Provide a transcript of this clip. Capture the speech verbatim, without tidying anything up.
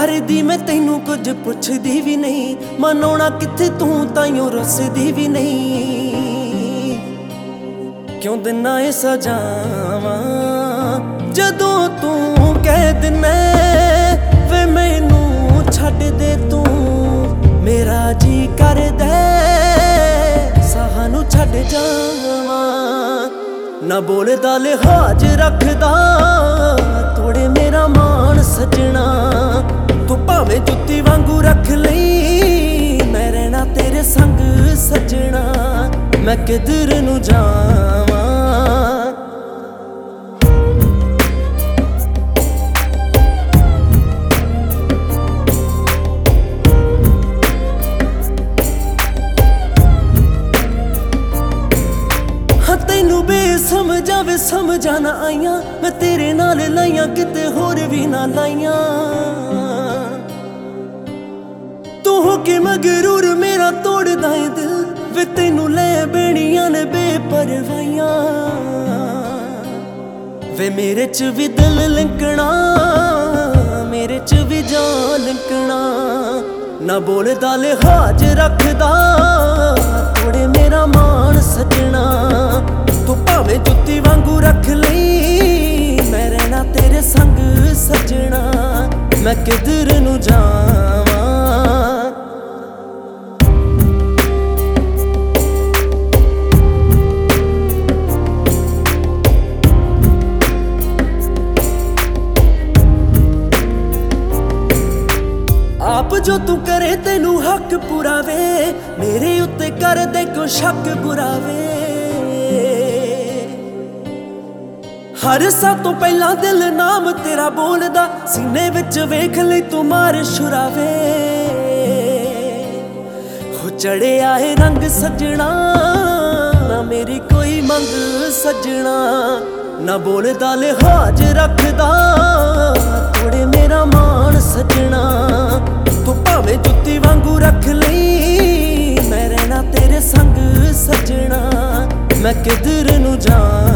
करदी मैं तैनू कुछ पुछदी भी नहीं, मनाउणा कित्थे तू ताइयों रुसदी भी नहीं। क्यों दिना ए सजावां जदों तू कह दिना वे मैनू छड्ड दे तू, मेरा जी करदा सानू छड्ड जावां। ना बोलदा लिहाज रखदा तोड़े मेरा मान सजना, तू भावें जुत्ती वांगू रख लई मैं रहना तेरे संग सजना। मैं किधर नू जावां तैनू बेसमझा वे समझा ना आईयां, मैं तेरे नाल लाइयां किते होर भी ना लाइयां। तू हो के मगरूर मेरा तोड़दा है दिल, वे तैनू ले बेड़ियां ने बेपरवाहियां। वे मेरे च भी दिल लिंकना मेरे च भी जान लिंकना। ना बोलदा लिहाज रखदा तोड़े मेरा मान सजना, तू भावें जुत्ती वांगू रख लई मैं रहना तेरे संग सजना। मैं किधर नू जावां आप जो तू करे तेनू हक पुरावे, मेरे उत्ते कर दे को शक बुरावे। हर सा तो पहला दिल नाम तेरा बोलदा, सीने विच वेख लई तू मार शुरावे। हो चढ़े आए रंग सजना ना मेरी कोई मंग सजना। ना बोलदा लिहाज रखदा तोड़े मेरा मान सजना, तू भावें जुत्ती वांगू रख लई मैं रहना तेरे संग सजना। मैं किधर नू जावां